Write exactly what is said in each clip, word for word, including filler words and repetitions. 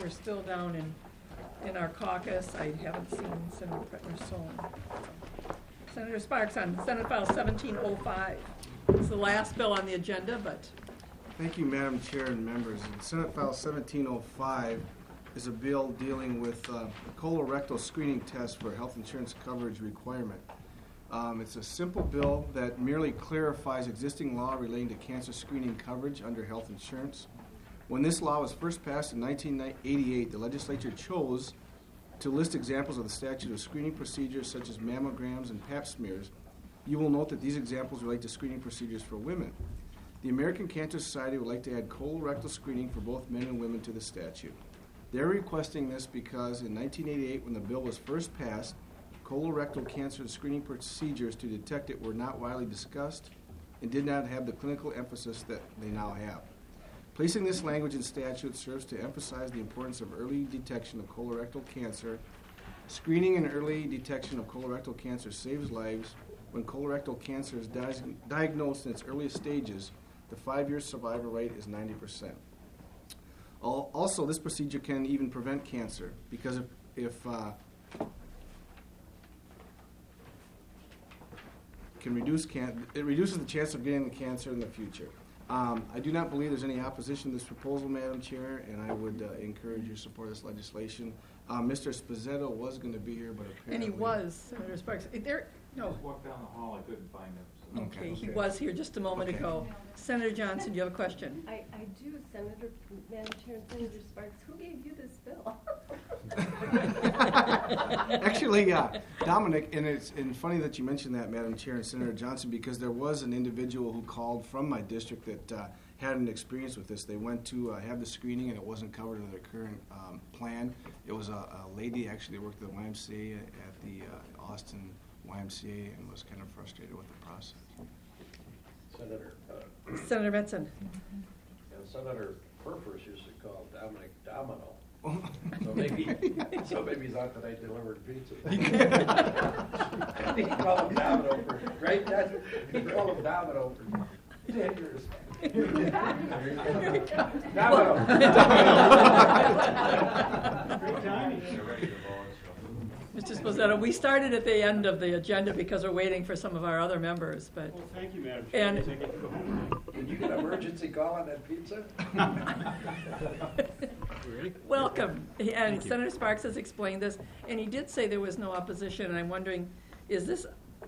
we're still down in, in our caucus. I haven't seen Senator Pretner-Solon. Senator Sparks on Senate File seventeen oh five. It's the last bill on the agenda, but... Thank you, Madam Chair and members. Senate File seventeen oh five is a bill dealing with uh, a colorectal screening test for health insurance coverage requirement. Um, it's a simple bill that merely clarifies existing law relating to cancer screening coverage under health insurance. When this law was first passed in nineteen eighty-eight, the legislature chose to list examples of the statute of screening procedures such as mammograms and pap smears. You will note that these examples relate to screening procedures for women. The American Cancer Society would like to add colorectal screening for both men and women to the statute. They're requesting this because in nineteen eighty-eight, when the bill was first passed, colorectal cancer screening procedures to detect it were not widely discussed and did not have the clinical emphasis that they now have. Placing this language in statute serves to emphasize the importance of early detection of colorectal cancer. Screening and early detection of colorectal cancer saves lives. When colorectal cancer is di- diagnosed in its earliest stages, the five-year survival rate is ninety percent. Also, this procedure can even prevent cancer because if, if uh, can reduce can it reduces the chance of getting the cancer in the future. Um, I do not believe there's any opposition to this proposal, Madam Chair, and I would uh, encourage your support of this legislation. Uh, Mister Spozzetto was going to be here, but apparently... And he was, Senator Sparks. There, no. I just walked down the hall, I couldn't find him. So. Okay, Okay, he okay. was here just a moment Okay. ago. Senator Johnson, do you have a question? I, I do, Senator, Madam Chair, and Senator Sparks. Who gave you this bill? Actually, uh, Dominic, and it's and funny that you mentioned that, Madam Chair and Senator Johnson, because there was an individual who called from my district that uh, had an experience with this. They went to uh, have the screening, and it wasn't covered in their current um, plan. It was a, a lady actually that worked at the Y M C A at the uh, Austin Y M C A and was kind of frustrated with the process. Senator, uh, Senator Metzen. and Senator Purpose used to call Dominic Domino. So maybe, so maybe he thought that I delivered pizza. He called him Domino for, right? That's, he called him Domino for ten years. Domino. Mister Spozzetto, we started at the end of the agenda because we're waiting for some of our other members, but... Well, thank you, Madam Chair. And- I get to go home now. Did you get an emergency call on that pizza? Welcome. And Senator Sparks has explained this, and he did say there was no opposition, and I'm wondering, is this,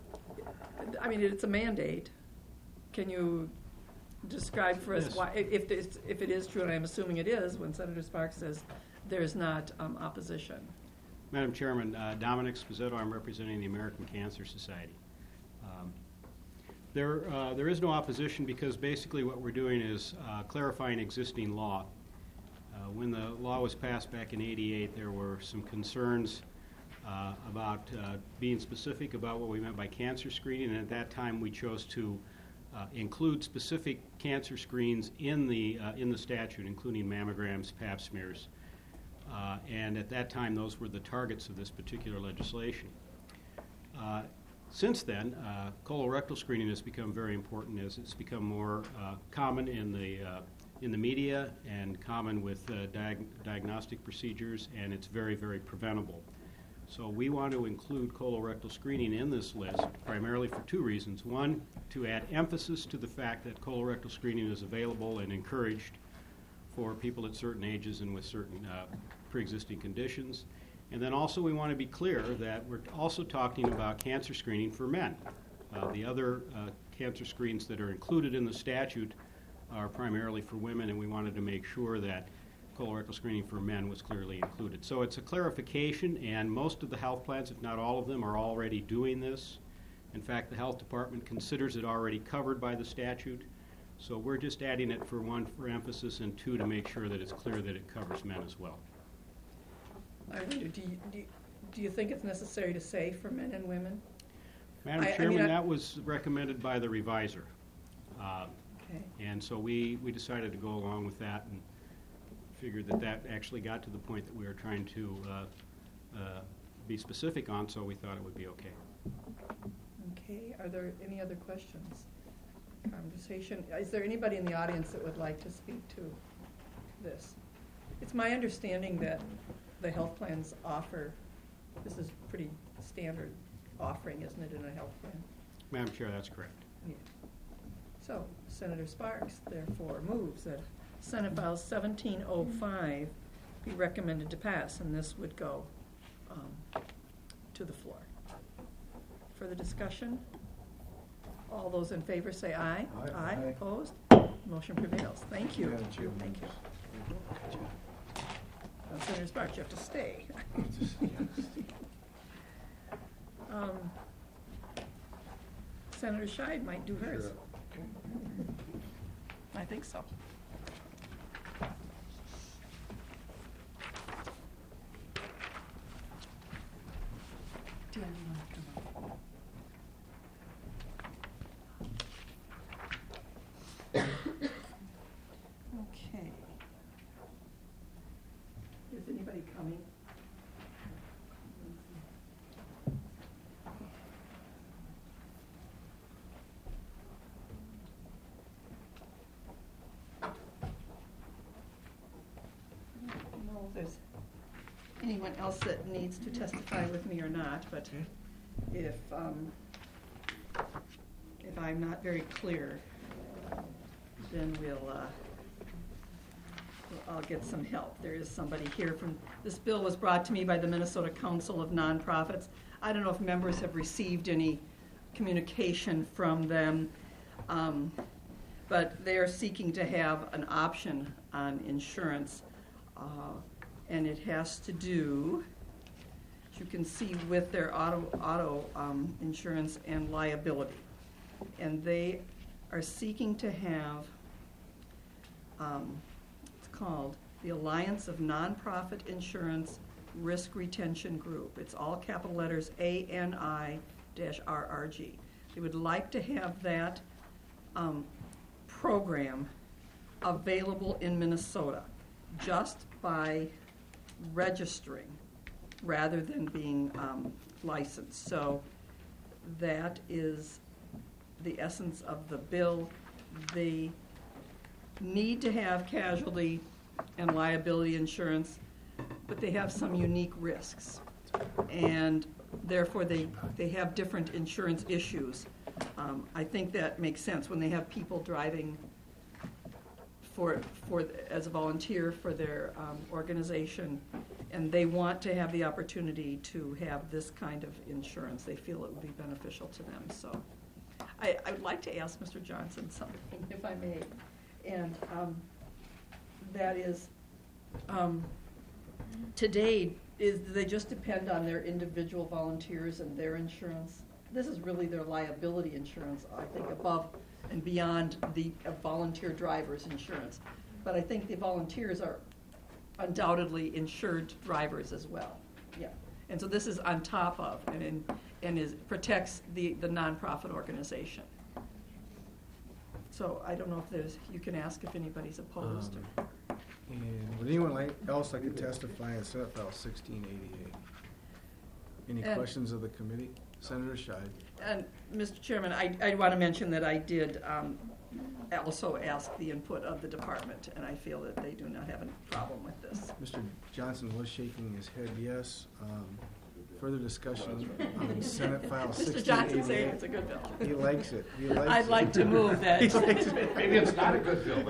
I mean, it's a mandate. Can you describe for us Yes. why, if, this, if it is true, and I'm assuming it is, when Senator Sparks says there's not um, opposition? Madam Chairman, uh, Dominic Spozzetto, I'm representing the American Cancer Society. Um, there, uh, there is no opposition because basically what we're doing is uh, clarifying existing law. Uh, when the law was passed back in eighty-eight, there were some concerns uh, about uh, being specific about what we meant by cancer screening, and at that time we chose to uh, include specific cancer screens in the, uh, in the statute, including mammograms, pap smears. Uh, and at that time, those were the targets of this particular legislation. Uh, since then, uh, colorectal screening has become very important as it's become more uh, common in the uh, in the media and common with uh, diag- diagnostic procedures, and it's very, very preventable. So we want to include colorectal screening in this list primarily for two reasons. One, to add emphasis to the fact that colorectal screening is available and encouraged for people at certain ages and with certain uh, pre-existing conditions. And then also we want to be clear that we're also talking about cancer screening for men. Uh, the other uh, cancer screens that are included in the statute are primarily for women, and we wanted to make sure that colorectal screening for men was clearly included. So it's a clarification, and most of the health plans, if not all of them, are already doing this. In fact, the health department considers it already covered by the statute. So we're just adding it for one, for emphasis, and two, to make sure that it's clear that it covers men as well. I wonder, do you, do you, do you think it's necessary to say for men and women? Madam I- I Chairman, mean, I- that was recommended by the reviser. Uh, Okay. And so we, we decided to go along with that and figured that that actually got to the point that we were trying to uh, uh, be specific on, so we thought it would be okay. Okay, are there any other questions? Conversation, is there anybody in the audience that would like to speak to this? It's my understanding that the health plans offer, this is pretty standard offering, isn't it, in a health plan? Madam Chair, that's correct. Yeah. So Senator Sparks therefore moves that Senate File seventeen oh five be recommended to pass, and this would go um, to the floor. Further discussion? All those in favor say aye. Aye. Aye. Aye. Opposed? Motion prevails. Thank you. Madam Chair. Thank you. Now, Senator Sparks, you have to stay. Um, Senator Scheid might do hers. I think so. Dan, you wanna come up? Okay. Is anybody coming? I don't know if there's anyone else that needs to testify with me or not, but if, um, if I'm not very clear, then we'll, uh, I'll get some help. There is somebody here from, this bill was brought to me by the Minnesota Council of Nonprofits. I don't know if members have received any communication from them, um, but they are seeking to have an option on insurance, uh, and it has to do, as you can see, with their auto, auto um, insurance and liability. And they are seeking to have, um, it's called the Alliance of Nonprofit Insurance Risk Retention Group. It's all capital letters A N I R R G. They would like to have that um, program available in Minnesota just by registering rather than being um, licensed. So that is the essence of the bill. They need to have casualty and liability insurance, but they have some unique risks. And therefore, they, they have different insurance issues. Um, I think that makes sense when they have people driving for, for, as a volunteer for their um, organization, and they want to have the opportunity to have this kind of insurance. They feel it would be beneficial to them. So I, I would like to ask Mister Johnson something, if I may. And um, that is, um, today, is do they just depend on their individual volunteers and their insurance? This is really their liability insurance, I think, above and beyond the uh, volunteer driver's insurance. But I think the volunteers are undoubtedly insured drivers as well. Yeah. And so this is on top of and in, and is protects the, the nonprofit organization. So I don't know if there's, you can ask if anybody's opposed. Um, And would anyone like, else like to testify in Senate File sixteen eighty-eight? Any And- questions of the committee? Senator Scheid. And, Mister Chairman, I, I want to mention that I did um, also ask the input of the department, and I feel that they do not have a problem with this. Mister Johnson was shaking his head yes. Um, Further discussion on Senate File Mister sixteen Johnson saying eighty-eight. it's a good bill. He likes it. He likes I'd it. like to move that. Maybe it's not a good bill.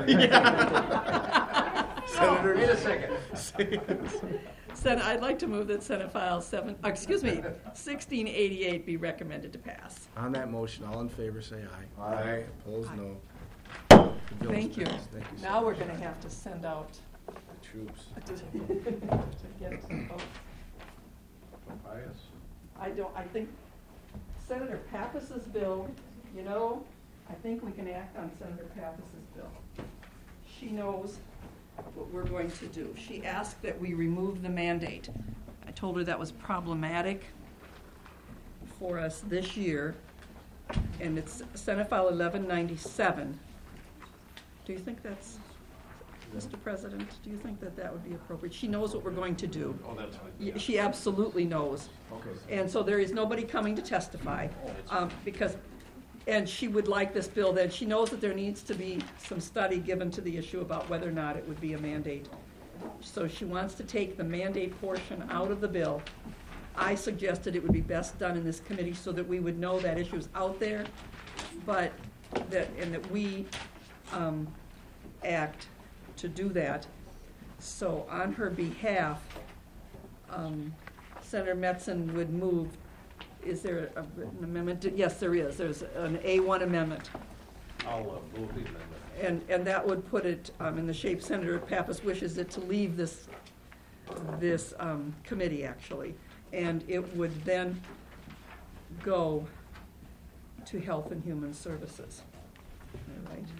Senator. Wait a second. Sen- I'd like to move that Senate File seven, uh, excuse me, sixteen eighty-eight be recommended to pass. On that motion, all in favor say aye. Aye. Opposed, Aye. no. The bill is Thank you. passed. Thank you. Now we're going to have to send out The troops. to to get some votes. Bias. I don't, I think Senator Pappas's bill, you know, I think we can act on Senator Pappas's bill. She knows what we're going to do. She asked that we remove the mandate. I told her that was problematic for us this year, and it's Senate File eleven ninety-seven. Do you think that's, Mister President, do you think that that would be appropriate? She knows what we're going to do. Oh, that's fine. Y- She absolutely knows. Okay. And so there is nobody coming to testify, um, because, and she would like this bill, that she knows that there needs to be some study given to the issue about whether or not it would be a mandate So she wants to take the mandate portion out of the bill. I suggested it would be best done in this committee so that we would know that issue's out there, but that, and that we um, act to do that. So on her behalf, um, Senator Metzen would move, is there a written amendment? Yes, there is. There's an A one amendment. I'll uh, move the amendment. And, and that would put it um, in the shape Senator Pappas wishes it to leave this, this um, committee, actually. And it would then go to Health and Human Services. All right.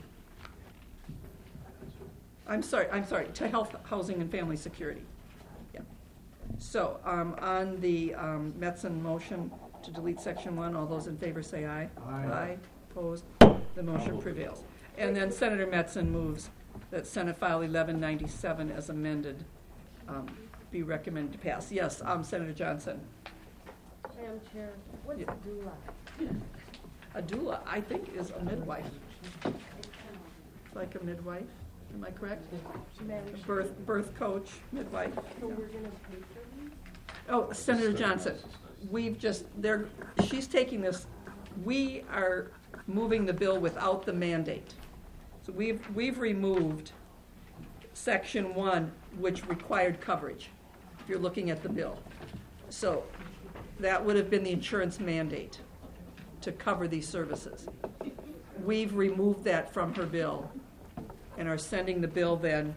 I'm sorry, I'm sorry, to Health, Housing, and Family Security. Yeah. So, um, on the um, Metzen motion to delete section one, all those in favor say aye. Aye. Aye. Opposed? The motion prevails. And then Senator Metzen moves that Senate File eleven ninety-seven as amended um, be recommended to pass. Yes, um, Senator Johnson. Madam Chair, what's Yeah. doula? A doula, I think, is a midwife. Like a midwife, am I correct? Madam A Chair, birth, birth coach, midwife. so we're gonna pay for these? Oh, Senator Johnson, we've just, they're, she's taking this, we are moving the bill without the mandate. So we've, we've removed section one, which required coverage, if you're looking at the bill. So that would have been the insurance mandate to cover these services. We've removed that from her bill and are sending the bill then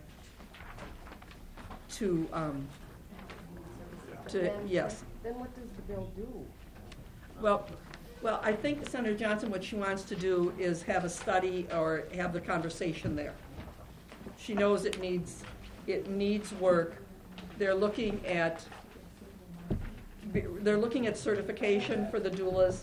to, um, to, Madam yes. Chair, then what does the bill do? Well, well, I think Senator Johnson, what she wants to do is have a study or have the conversation there. She knows it needs, it needs work. They're looking at, they're looking at certification for the doulas.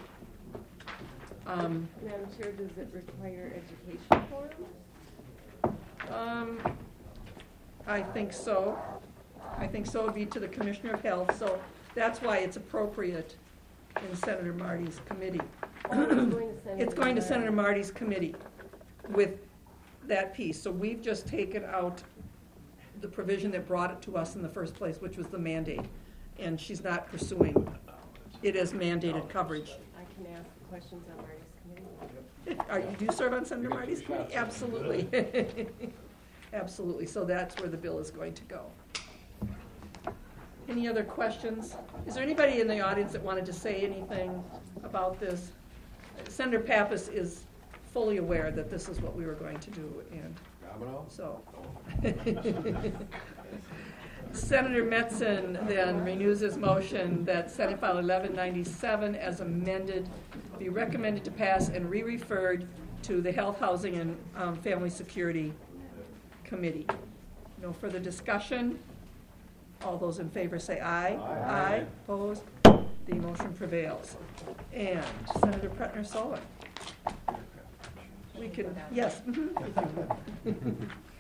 Um, Madam Chair, does it require education for them? um, I think so. I think so, it'd be to the Commissioner of Health, so that's why it's appropriate in Senator Marty's committee. Or it's going to Senator It's going to Marty? Senator Marty's committee with that piece. So we've just taken out the provision that brought it to us in the first place, which was the mandate. And she's not pursuing it as mandated coverage. I can ask questions on Marty's committee. Are you, do you serve on Senator Marty's committee? Absolutely. Absolutely. So that's where the bill is going to go. Any other questions? Is there anybody in the audience that wanted to say anything about this? Senator Pappas is fully aware that this is what we were going to do, and Domino? so. Senator Metzen then renews his motion that Senate File eleven ninety-seven as amended be recommended to pass and re-referred to the Health, Housing, and um, Family Security Committee. No further discussion. All those in favor say aye. Aye. Aye. Opposed? The motion prevails. And Senator Pretner Solon. We can, yes. mhm.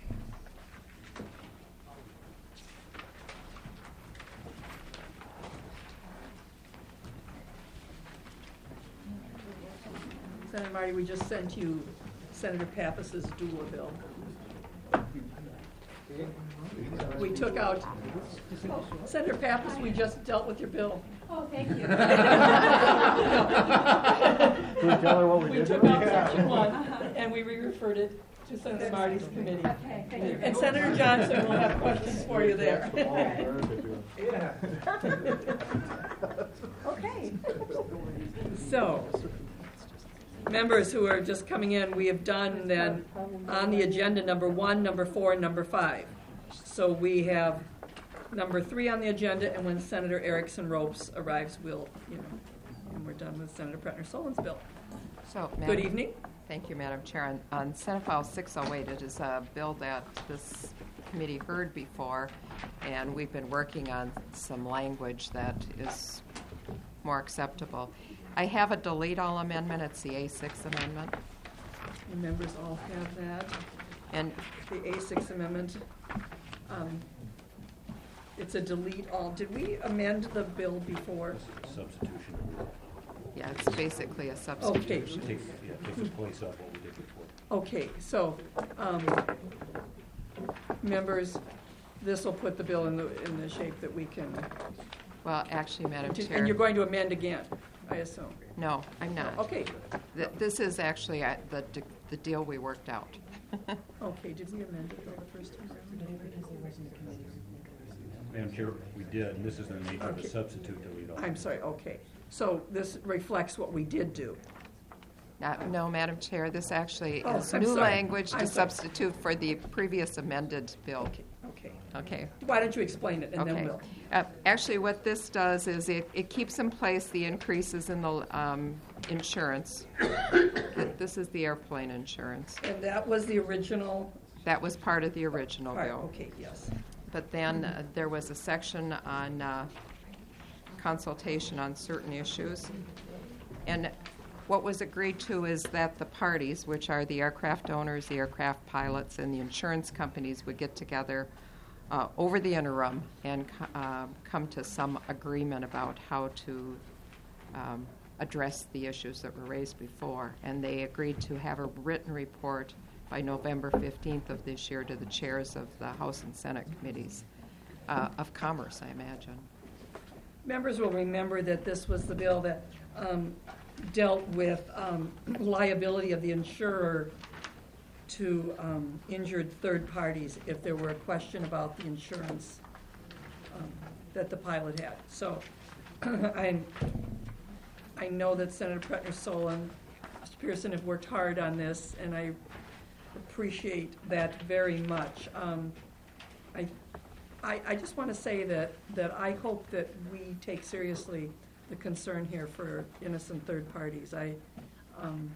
Senator Marty, we just sent you Senator Pappas's doula bill. We took out, Senator Pappas, we just dealt with your bill. Oh, thank you. Can we tell her what we did? We took out section one, and we re-referred it to Senator Marty's committee. Okay, thank you. And Senator Johnson will have questions for you there. Okay. So, members who are just coming in, we have done then on the agenda number one, number four, and number five. So we have number three on the agenda, and when Senator Erickson Ropes arrives, we'll, you know, and we're done with Senator Pretner Solon's bill. So, Good Madam- evening. Thank you, Madam Chair. On- On Senate File six oh eight, it is a bill that this committee heard before, and we've been working on some language that is more acceptable. I have a delete all amendment. It's the A six amendment. The members all have that. And The A six amendment. Um, It's a delete all. Did we amend the bill before? Substitution. yeah, it's basically a substitution. Take, yeah, take the place of what we did before. Okay, so, um, members, this will put the bill in the, in the shape that we can, Well, actually, Madam and Chair. you're going to amend again, I assume. No, I'm not. Okay, Th- This is actually uh, the, d- the deal we worked out. okay, did we amend it though the first time around? Madam Chair, we did, and this is the nature of Okay. the substitute that we don't. I'm sorry, okay. So this reflects what we did do. Uh, No, Madam Chair, this actually Oh, is I'm new sorry. language I'm to sorry. substitute for the previous amended bill. Okay, okay. Okay. Why don't you explain it, and then Okay. we'll. Uh, Actually, what this does is it, it keeps in place the increases in the um, insurance. Th- This is the airplane insurance. And that was the original That was part of the original part, bill. okay, yes. But then uh, there was a section on uh, consultation on certain issues. And what was agreed to is that the parties, which are the aircraft owners, the aircraft pilots, and the insurance companies, would get together uh, over the interim and co- uh, come to some agreement about how to um, address the issues that were raised before. And they agreed to have a written report by November fifteenth of this year to the chairs of the House and Senate committees uh, of Commerce, I imagine. Members will remember that this was the bill that um, dealt with um, liability of the insurer to um, injured third parties if there were a question about the insurance um, that the pilot had. So I, I know that Senator Pretner Solon, Mister Pearson have worked hard on this, and I appreciate that very much. Um, I, I, I just want to say that, that I hope that we take seriously the concern here for innocent third parties. I, um,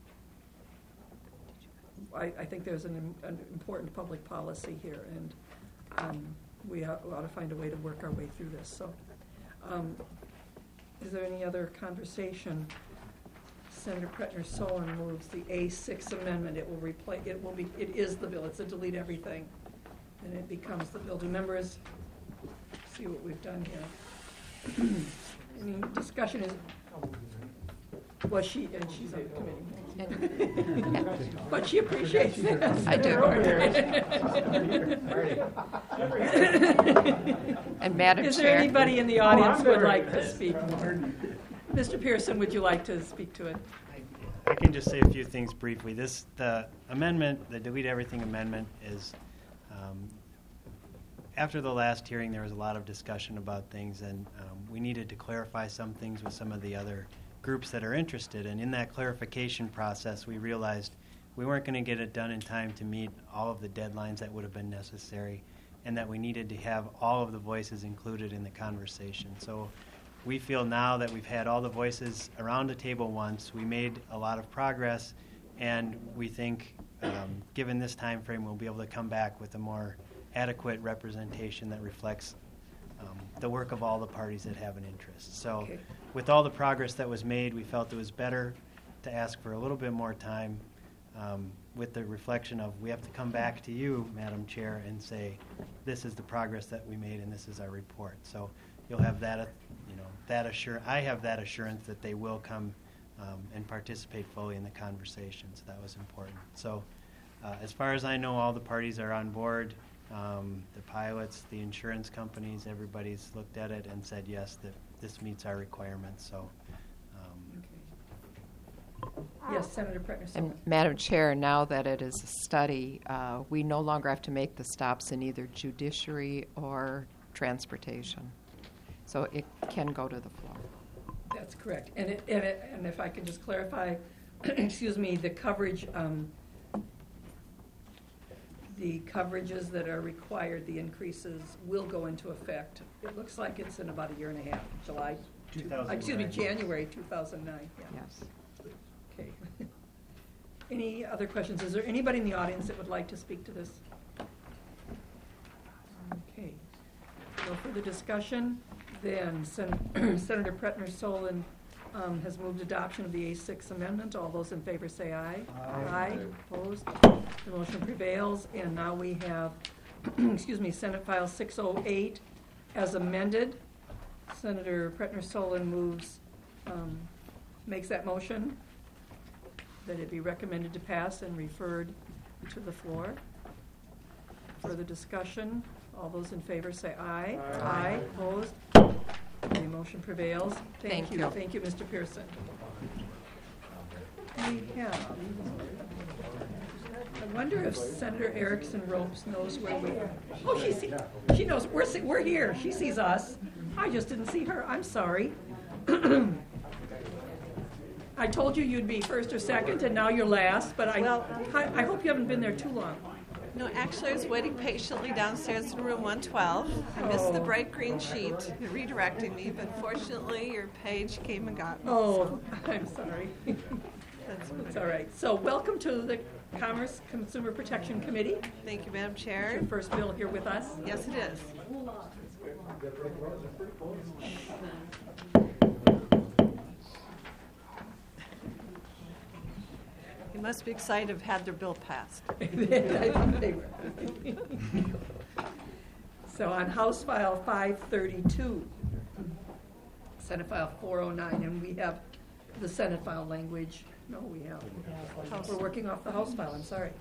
I, I think there's an, im- an important public policy here, and um, we ought ought to find a way to work our way through this. So, um, is there any other conversation? Senator Pretner Solon moves the A six amendment. It will replace, it will be, it is the bill. It's a delete everything. And it becomes the bill. Do members see what we've done here? Any discussion is, well, she, and she's on the committee. But she appreciates it. I do. And Madam Is there Chair, anybody in the audience who would like to speak? Mister Pearson, would you like to speak to it? I can just say a few things briefly. This, the amendment, the delete everything amendment is, um, after the last hearing, there was a lot of discussion about things, and um, we needed to clarify some things with some of the other groups that are interested. And in that clarification process, we realized we weren't going to get it done in time to meet all of the deadlines that would have been necessary, and that we needed to have all of the voices included in the conversation. So we feel now that we've had all the voices around the table once, we made a lot of progress, and we think, um, given this time frame, we'll be able to come back with a more adequate representation that reflects um, the work of all the parties that have an interest. So Okay. with all the progress that was made, we felt it was better to ask for a little bit more time um, with the reflection of we have to come back to you, Madam Chair, and say this is the progress that we made and this is our report. So you'll have that, uh, you know, that assur- I have that assurance that they will come um, and participate fully in the conversation. So that was important. So uh, as far as I know, all the parties are on board. Um, the pilots, the insurance companies, everybody's looked at it and said yes, that this meets our requirements. So um, Yes, Senator Pretner and Solon. Madam Chair, now that it is a study, uh, we no longer have to make the stops in either judiciary or transportation. So it can go to the floor. That's correct. And it, and it, and if I could just clarify, excuse me, the coverage, um, the coverages that are required, the increases will go into effect. It looks like it's in about a year and a half, July, two- two thousand nine. excuse me, January two thousand nine, yeah. Yes. Okay. Any other questions? Is there anybody in the audience that would like to speak to this? Okay. No further discussion? Then Sen- Senator Pretner Solon um, has moved adoption of the A six amendment. All those in favor say aye. Aye. Opposed? The motion prevails. And now we have, excuse me, Senate File six oh eight as amended. Senator Pretner Solon moves, um, makes that motion that it be recommended to pass and referred to the floor. Further discussion? All those in favor say aye. Aye. Opposed? The motion prevails. Thank Thank you. you. Thank you, Mister Pearson. We have, I wonder if Senator Erickson Ropes knows where we are. Oh, she see, she knows, we're, se- we're here. She sees us. I just didn't see her. I'm sorry. I told you you'd be first or second, and now you're last, but I, Well- I I hope you haven't been there too long. No, actually, I was waiting patiently downstairs in room one twelve. I missed the Oh. bright green sheet redirecting me, but fortunately, your page came and got me. Oh, I'm sorry. That's It's all right. So welcome to the Commerce Consumer Protection Committee. Thank you, Madam It's Chair. your first bill here with us. Yes, it is. You must be excited to have had their bill passed. I think they were. So on House File five thirty-two, Senate File four oh nine, and we have the Senate file language. No, we have. We're working off the House file, I'm sorry.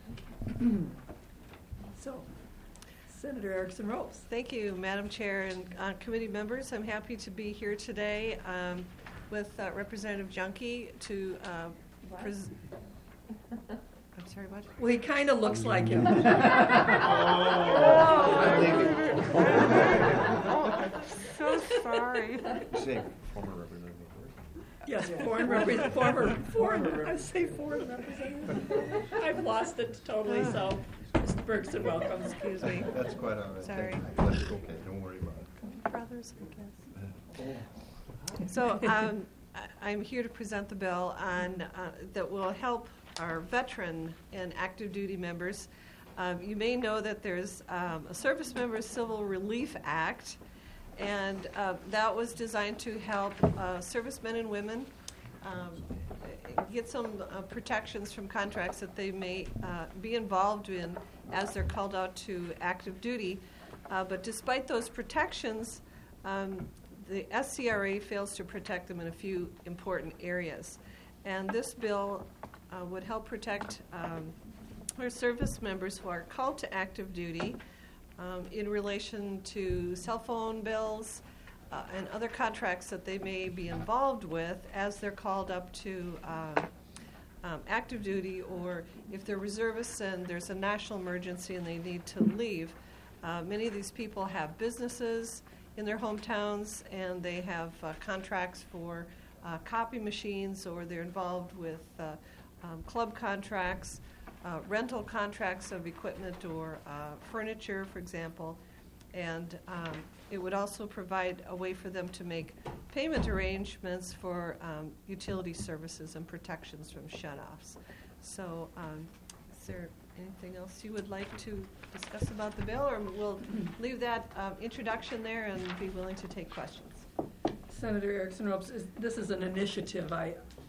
So, Senator Erickson Ropes. Thank you, Madam Chair and uh, committee members. I'm happy to be here today um, with uh, Representative Junkie to uh, pres- I'm sorry, what? Well, he kind of looks like him. So sorry. Say, former representative. Yes, foreign representative, former, foreign, I say foreign representative. I've lost it totally, so Mister Bergson, welcome. Excuse me. That's quite all right. Sorry. That's okay, don't worry about it. Brothers, I guess. So um, I- I'm here to present the bill on, uh, that will help our veteran and active duty members. Um, You may know that there's um, a Service Members Civil Relief Act, and uh, that was designed to help uh, servicemen and women um, get some uh, protections from contracts that they may uh, be involved in as they're called out to active duty. Uh, But despite those protections, um, the S C R A fails to protect them in a few important areas. And this bill uh, would help protect um, our service members who are called to active duty um, in relation to cell phone bills uh, and other contracts that they may be involved with as they're called up to uh, um, active duty, or if they're reservists and there's a national emergency and they need to leave. Uh, many of these people have businesses in their hometowns, and they have uh, contracts for uh, copy machines, or they're involved with uh, um, club contracts, uh, rental contracts of equipment or uh, furniture, for example. And um, it would also provide a way for them to make payment arrangements for um, utility services and protections from shutoffs. So um, is there anything else you would like to discuss about the bill, or we'll leave that um, introduction there and be willing to take questions? Senator Erickson Ropes, is, this is an initiative, I,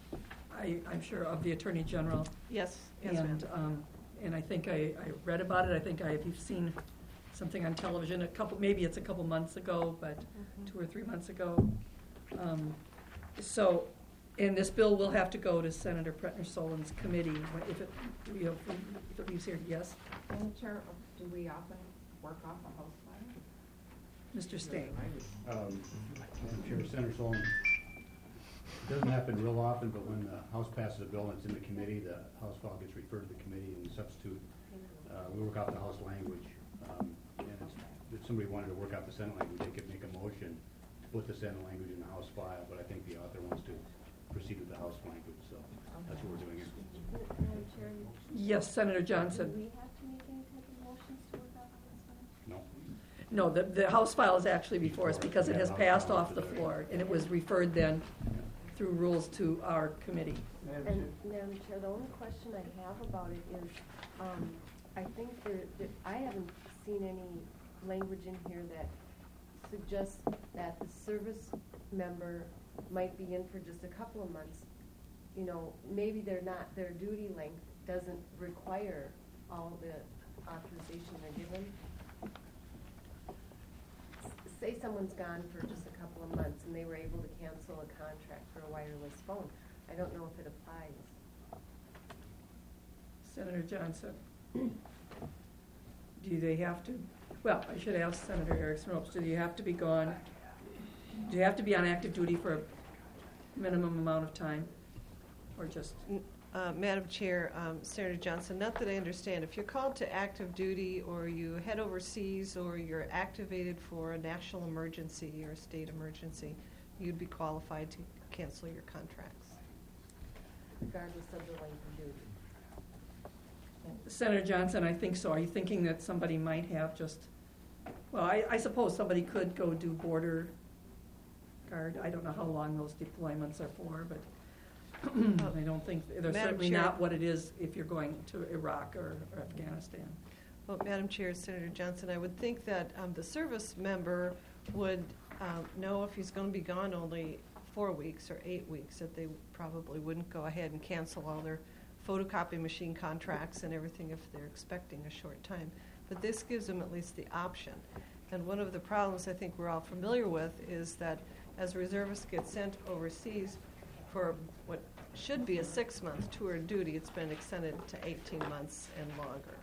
I, I'm sure, of the Attorney General. Yes, yes, ma'am. And, um, and I think I, I read about it. I think I have seen something on television a couple, maybe it's a couple months ago, but Mhm. two or three months ago. Um, so, and this bill will have to go to Senator Pretner-Solon's committee wh- if it, you know, if it leaves here. Yes, Madam Chair, do we often work off a house file? Mister Stain. Um, Madam Chair, Senator Solon, it doesn't happen real often, but when the House passes a bill and it's in the committee, the House file gets referred to the committee and we substitute. Uh, we work out the House language. Um, and it's, if somebody wanted to work out the Senate language, they could make a motion to put the Senate language in the House file, but I think the author wants to proceed with the House language, so that's what we're doing here. Madam Chair, Yes, Senator do Johnson. we have to make any type of motions to work out this one? No? No, the, the House file is actually before us because it has passed off the floor, and it was referred then through rules to our committee. And Madam Chair, the only question I have about it is, um, I think there, that I haven't seen any language in here that suggests that the service member might be in for just a couple of months. You know, maybe they're not, their duty length doesn't require all the authorization they're given. S- Say someone's gone for just a couple of months and they were able to cancel a contract for a wireless phone. I don't know if it applies. Senator Johnson. Do they have to? well, I should ask Senator Erickson Ropes, do you have to be gone, do you have to be on active duty for a minimum amount of time? Or just, Uh, Madam Chair, um, Senator Johnson, not that I understand, if you're called to active duty or you head overseas or you're activated for a national emergency or a state emergency, you'd be qualified to cancel your contracts. Regardless of the length of duty. Senator Johnson, I think so. Are you thinking that somebody might have just, well, I, I suppose somebody could go do border guard. I don't know how long those deployments are for, but I don't think, they're Madam certainly Chair. not what it is if you're going to Iraq or, or Afghanistan. Well, Madam Chair, Senator Johnson, I would think that um, the service member would um, know if he's going to be gone only four weeks or eight weeks, that they probably wouldn't go ahead and cancel all their photocopy machine contracts and everything if they're expecting a short time. But this gives them at least the option. And one of the problems I think we're all familiar with is that as reservists get sent overseas for what should be a six-month tour of duty, it's been extended to eighteen months and longer.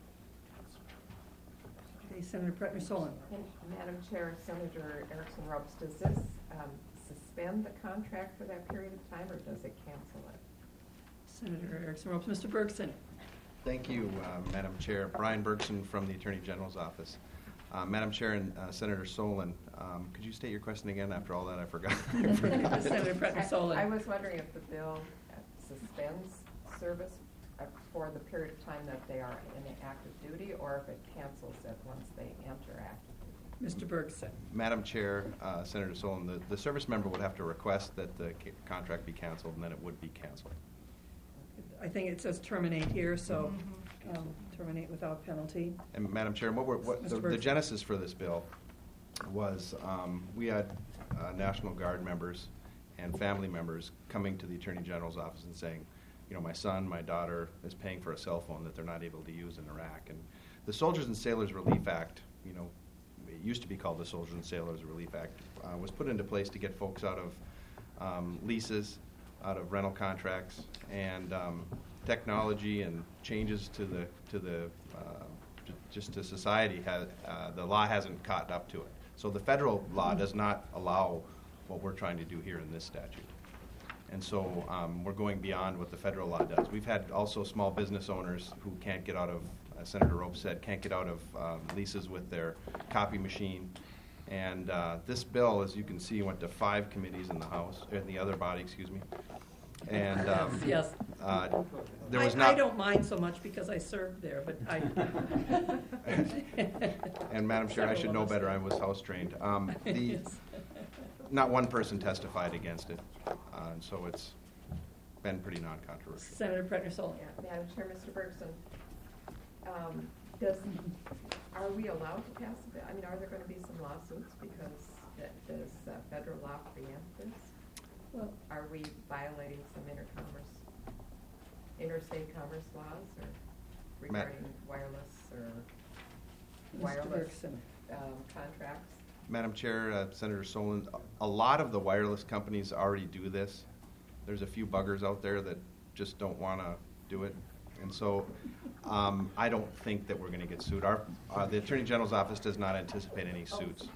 Okay, Senator Pretner Solon. And Madam Chair, Senator Erickson Ropes, does this um, suspend the contract for that period of time, or does it cancel it? Senator Erickson Ropes. Mister Bergson. Thank you, uh, Madam Chair. Brian Bergson from the Attorney General's Office. Uh, Madam Chair and uh, Senator Solon, um, could you state your question again? After all that, I forgot. I forgot. Senator Pretner Solon. I, I was wondering if the bill uh, suspends service uh, for the period of time that they are in active duty, or if it cancels it once they enter active duty. Mister Bergson. Madam Chair, uh, Senator Solon, the, the service member would have to request that the ca- contract be canceled, and then it would be canceled. I think it says terminate here, so um, terminate without penalty. And Madam Chair, what we're, what, Mister the, the Bergson. genesis for this bill was um, we had uh, National Guard members and family members coming to the Attorney General's office and saying, you know, my son, my daughter is paying for a cell phone that they're not able to use in Iraq. And the Soldiers and Sailors Relief Act, you know, it used to be called the Soldiers and Sailors Relief Act, uh, was put into place to get folks out of um, leases, out of rental contracts, and um, technology and changes to the to the uh, j- just to society. Has, uh, the law hasn't caught up to it. So the federal law does not allow what we're trying to do here in this statute. And so um, we're going beyond what the federal law does. We've had also small business owners who can't get out of, as Senator Ropes said, can't get out of um, leases with their copy machine. And uh, this bill, as you can see, went to five committees in the House, in the other body, excuse me. And um, Yes. uh, there was I, not. I don't mind so much because I served there, but I. And Madam Chair, I should know better. I was House trained. Um, the, Yes. Not one person testified against it, uh, and so it's been pretty non-controversial. Senator Pretner Solon. Yeah, Madam Chair, Mister Bergson, um, does, are we allowed to pass a bill? I mean, are there going to be some lawsuits because th- does uh, federal law preempt this? Well, Are we violating some intercommerce, interstate commerce laws, or regarding wireless or Mister wireless Bergson. um, contracts? Madam Chair, uh, Senator Solon, a lot of the wireless companies already do this. There's a few buggers out there that just don't want to do it. And so um, I don't think that we're going to get sued. Our, uh, the Attorney General's office does not anticipate any suits.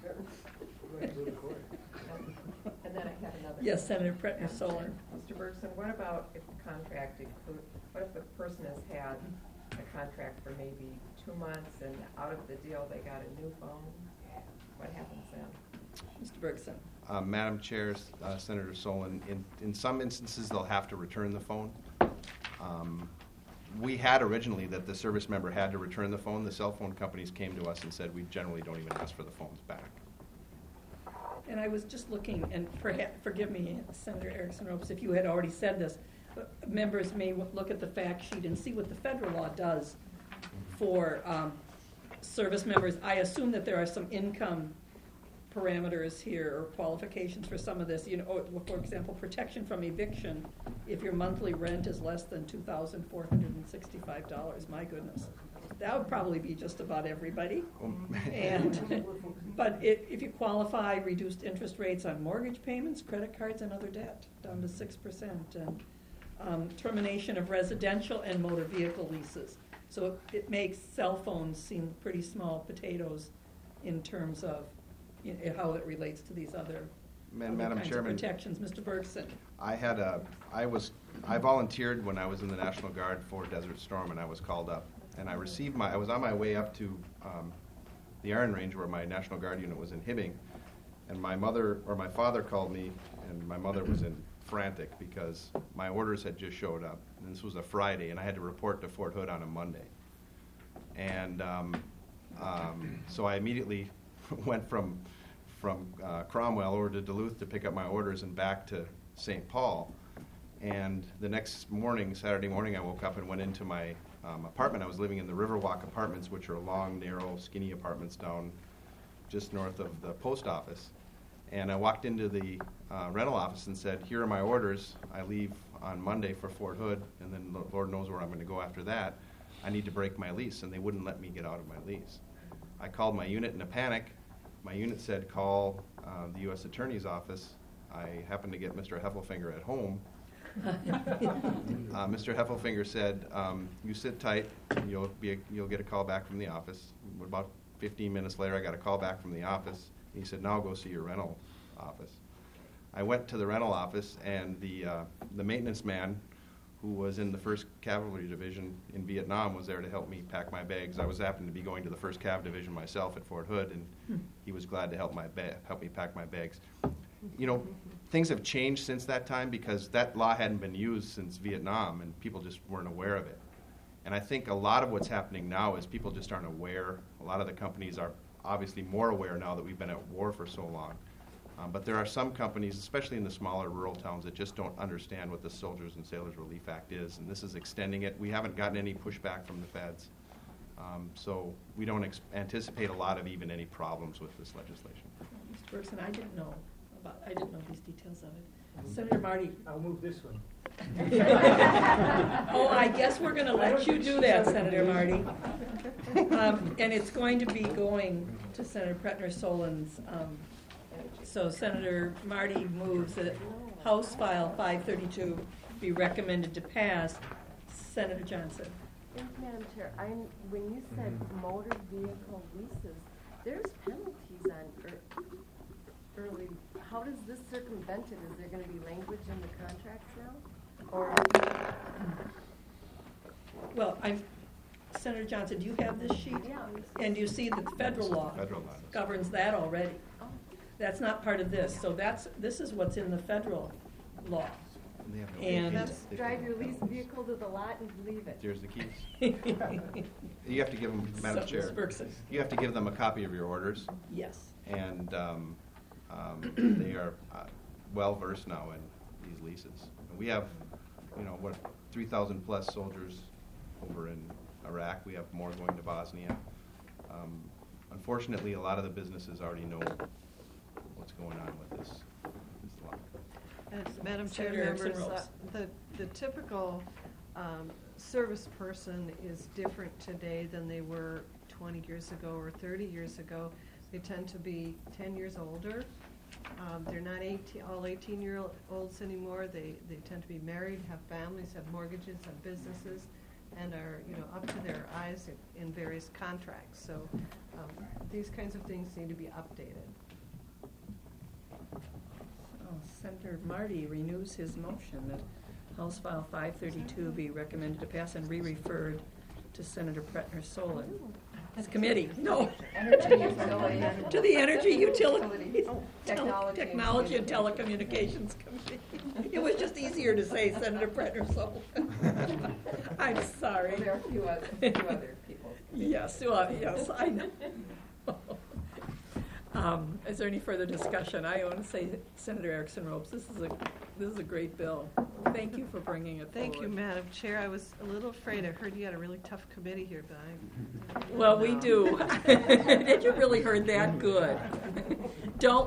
And then I have another. Yes, Senator Pretner Solon. Mister Bergson, what about if the contract include, what if the person has had a contract for maybe two months and out of the deal they got a new phone? What happens then? Mister Bergson. Uh, Madam Chair, uh, Senator Solon, in, in some instances they'll have to return the phone. Um, we had originally that the service member had to return the phone. The cell phone companies came to us and said we generally don't even ask for the phones back. And I was just looking, and perhaps, forgive me, Senator Erickson Ropes, if you had already said this, but members may w- look at the fact sheet and see what the federal law does for um, service members. I assume that there are some income parameters here or qualifications for some of this. You know, or, for example, protection from eviction if your monthly rent is less than two thousand four hundred sixty-five dollars. My goodness. That would probably be just about everybody. And, but it, if you qualify, reduced interest rates on mortgage payments, credit cards, and other debt, down to six percent. And um, termination of residential and motor vehicle leases. So it makes cell phones seem pretty small potatoes in terms of you know, how it relates to these other, Ma- other Madam kinds Chairman, of protections. Mister Bergson. I had a, I was, I volunteered when I was in the National Guard for Desert Storm, and I was called up. And I received my, I was on my way up to um, the Iron Range where my National Guard unit was in Hibbing, and my mother, or my father called me, and my mother was in frantic because my orders had just showed up. And this was a Friday, and I had to report to Fort Hood on a Monday. And um, um, so I immediately went from from uh, Cromwell over to Duluth to pick up my orders and back to Saint Paul. And the next morning, Saturday morning, I woke up and went into my um, apartment. I was living in the Riverwalk Apartments, which are long, narrow, skinny apartments down just north of the post office. And I walked into the uh, rental office and said, here are my orders. I leave on Monday for Fort Hood, and then Lord knows where I'm going to go after that. I need to break my lease, and they wouldn't let me get out of my lease. I called my unit in a panic. My unit said, call uh, the U S Attorney's office. I happened to get Mister Heffelfinger at home. uh, Mister Heffelfinger said, um, you sit tight, you'll, be a, you'll get a call back from the office. About fifteen minutes later, I got a call back from the office. He said, now go see your rental office. I went to the rental office, and the, uh, the maintenance man, who was in the first Cavalry Division in Vietnam, was there to help me pack my bags. I was happened to be going to the first Cav Division myself at Fort Hood, and Hmm. he was glad to help my ba- help me pack my bags. You know, things have changed since that time because that law hadn't been used since Vietnam, and people just weren't aware of it. And I think a lot of what's happening now is people just aren't aware. A lot of the companies are obviously more aware now that we've been at war for so long. Um, but there are some companies, especially in the smaller rural towns, that just don't understand what the Soldiers and Sailors Relief Act is, and this is extending it. We haven't gotten any pushback from the feds, um, so we don't ex- anticipate a lot of even any problems with this legislation. Mister Bergson, I didn't know about, I didn't know these details of it. Senator Marty. I'll move this one. Oh, I guess we're going to let you do that, Senator Marty. Um, and it's going to be going to Senator Pretner Solon's. Um, so Senator Marty moves that House File five thirty-two be recommended to pass. Senator Johnson. Yes, Madam Chair, I, when you said motor vehicle leases, there's penalties on ear- early. How does this circumvent it? Is there going to be language in the contracts now? Or Well, I'm, Senator Johnson, do you have this sheet? Yeah. And you see that the federal law Federal law. governs that already. Oh. That's not part of this. So that's, this is what's in the federal law. And they have no And- vacancies. Just They drive can- your leased vehicle to the lot and leave it. Here's the keys. You have to give them, Madam So, Chair, Miz Bergson. you have to give them a copy of your orders, Yes. and um, um, they are uh, well-versed now in these leases. And we have, you know, what, three thousand plus soldiers over in Iraq. We have more going to Bosnia. Um, Unfortunately, a lot of the businesses already know what's going on with this, this law. And Madam Chair, Senator Erickson members, uh, Rose. the, the typical um, service person is different today than they were twenty years ago or thirty years ago. They tend to be ten years older. Um, They're not eighteen, all eighteen-year-olds anymore. They, they tend to be married, have families, have mortgages, have businesses, and are, you know, up to their eyes in, in various contracts. So um, these kinds of things need to be updated. Oh, Senator Marty renews his motion that House File five thirty-two be recommended to pass and re-referred to Senator Pretner Solon. His committee, no. Energy utility. To the Energy Utility, Technology. Technology and Telecommunications Committee. It was just easier to say Senator Pretner Solon. I'm Well, sorry. there are a few other, few other people. Yes, well, yes, I know. Um, is there any further discussion? I want to say, Senator Erickson Ropes, this is a this is a great bill. Thank you for bringing it Thank you, forward. Madam Chair. I was a little afraid. I heard you had a really tough committee here, but I... Well, we No. do. Did you really heard that? Good. Don't